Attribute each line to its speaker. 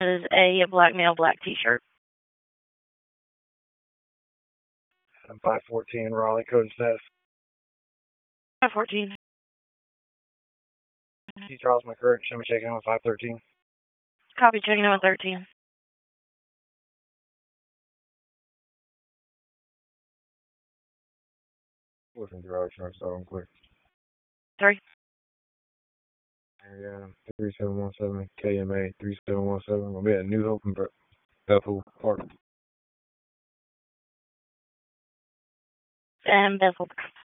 Speaker 1: is a black male, black t-shirt.
Speaker 2: I'm 514 Raleigh, code status.
Speaker 1: 514.
Speaker 2: T. Charles McCurry, show me checking in with 513.
Speaker 1: Copy, checking in with 13.
Speaker 2: Listen, garage, so I'm clear.
Speaker 1: 3.
Speaker 2: Yeah, 3717 KMA 3717. We'll be at New Hope and Bethel Park.
Speaker 1: And Bethel.